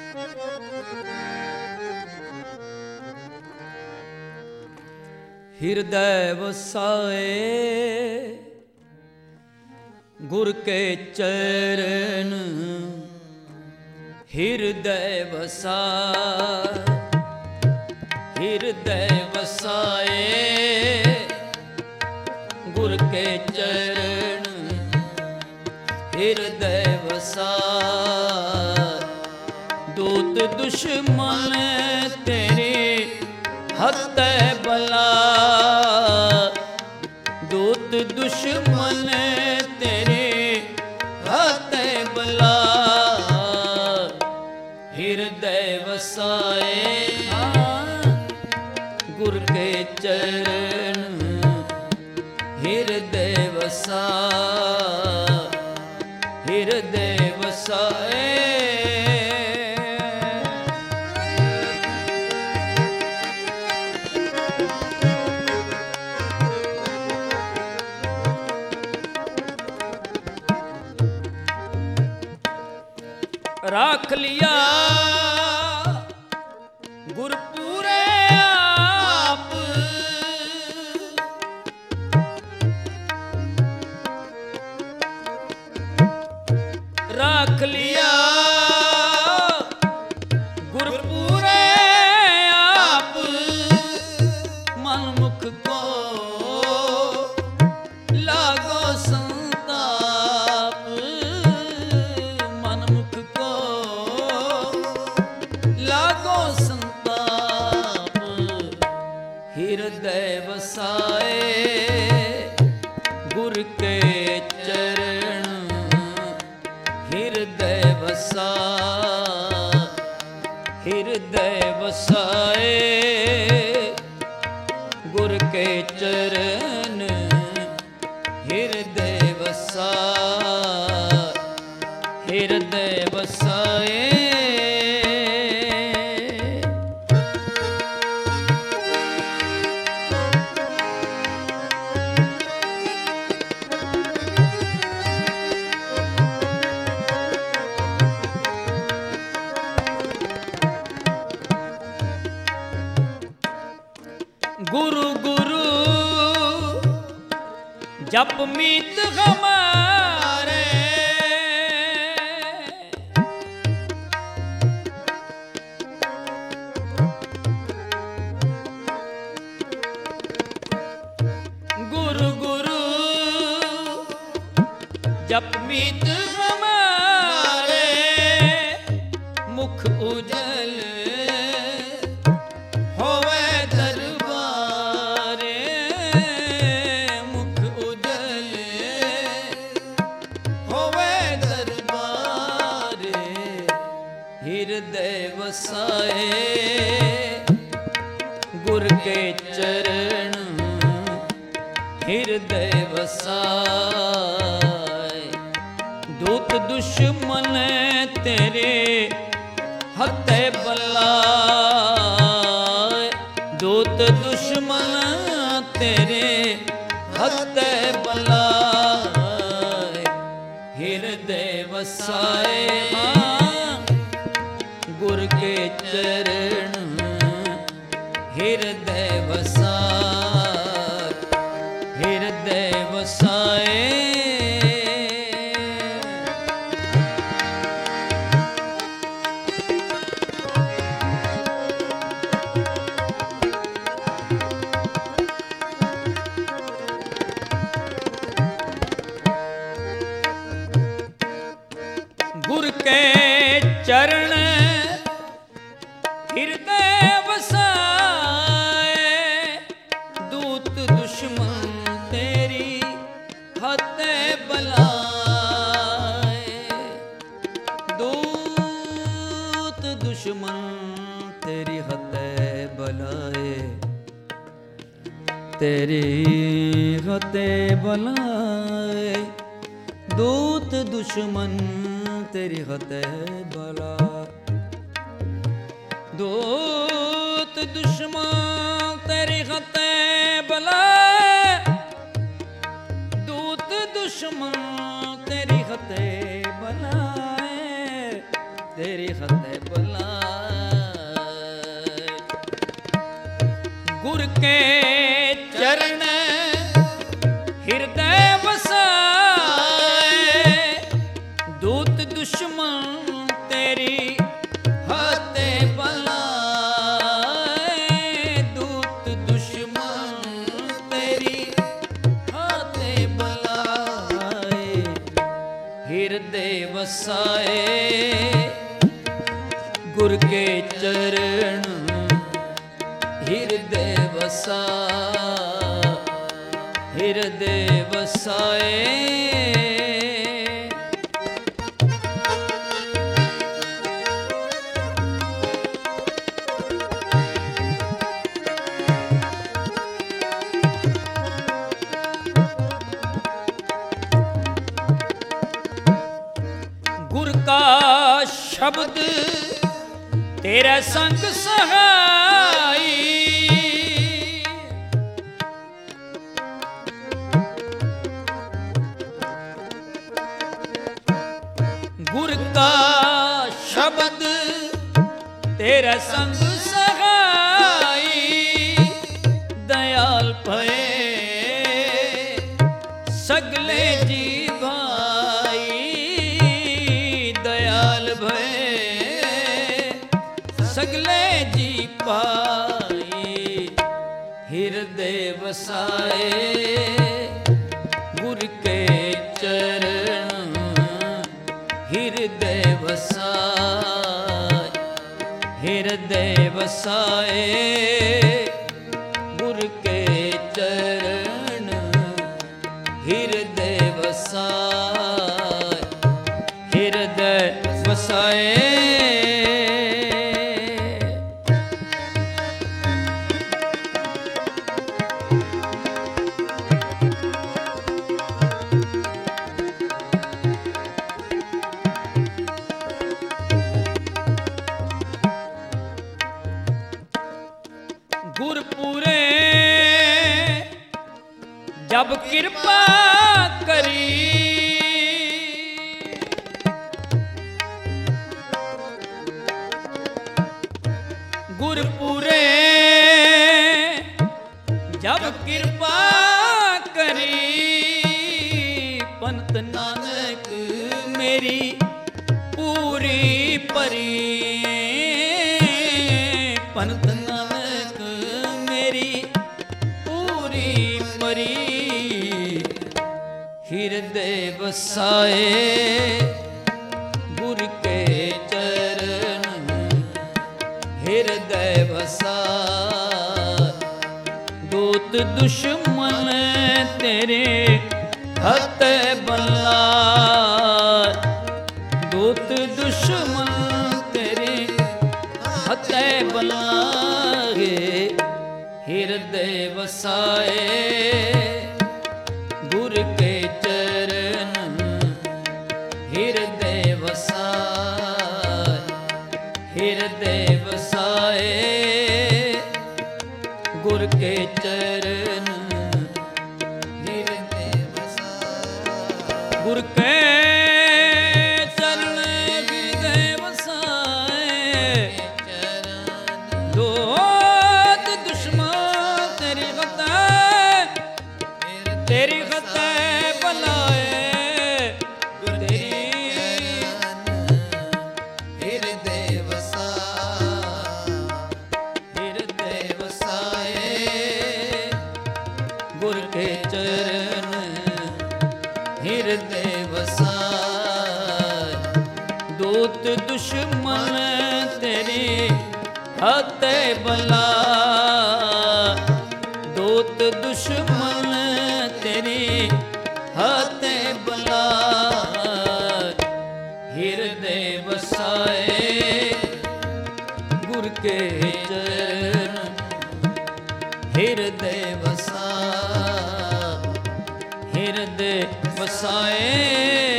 हृदय वसाए गुर के चरण, हृदय वसाए, हृदय वसाए गुर के चरण, हृदय वसाए। दूत दुश्मन तेरे हत्ते बला, दूत दुश्मन तेरे हत्ते बला, हृदय वसाए गुर के चरण, हृदय वसाए, हृदय वसाए। राख लिया गुरपुरे आप, राख लिया गुरपुरे आप, मन मुख को लागो संताप, मन मुख को लागो संताप, हृदय वसाए गुर के चरण, हृदय वसाए, हृदय वसाए गुर के चरण, हृदय वसाए, हृदय वसाए। गुरु गुरु जप मीत हमारे, गुरु गुरु जप मीत हमारे, मुख उजल होवे दरबारे, मुख उजल होवे दरबारे, हृदय वसाए गुर के चरण, हृदय वसाए। दूत दुश्मन तेरे हत्ते बलाए, दूत दुश्मन तेरे हत्ते बलाए, हृदय वसाए गुर के चरण, हृदय वसाए, हृदय वसाए। गुर के चरण हृदय वसाए, दूत दुश्मन तेरी हत्ते बलाए, दूत दुश्मन तेरी हत्ते बलाए, तेरी हत्ते बलाए, दूत दुश्मन तेरी हत्ते बला, दूत दुश्मन तेरी हत्ते बला, दूत दुश्मन तेरी हत्ते बलाए, तेरी खते बुलाए। गुर के चरण हृदय बसाए, दूत दुश्मन तेरी हते बुलाए। दूत दुश्मन तेरी हते बुलाए, हृदय बसाए। गुर के चरण हृदय बसा, हृदय बसाए। गुर का शब्द तेरा संग सहाई, गुर का शब्द तेरा संग सहाई। दयाल भये सगले जी भाई, दयाल भये सगले जी पाई। हृदय बसाए गुर के चरण हृदय बसाए, हृदय बसाए। गुर के चरण हृदय बसाए, हृदय बसाए। गुरपुरे जब कृपा करी, गुरपुरे जब कृपा करी। पंत नानक मेरी पूरी परी, पंत नानक मेरी पूरी परी। हृदय बसाए गुर के चरण हृदय बसाए। दूत दुश्मन तेरे हत बलाए, दूत दुश्मन तेरे हत बलाए। हृदय बसाए गुर के चरण हृदय बसाए, हृदय बसाए। गुर के चरण हृदय बसाए, गुर के चरण हृदय बसाए। दूत दुश्मन तेरी खतै, तेरी खतै बुलाए। हृदय बसाए, हृदय बसाए। गुर के चरण हृदय बसाए। दूत दुश्मन तेरी हत बला, दूत दुश्मन तेरी हत बला। हृदय बसाए गुर के चरण हृदय बसाए, हृदय बसाए।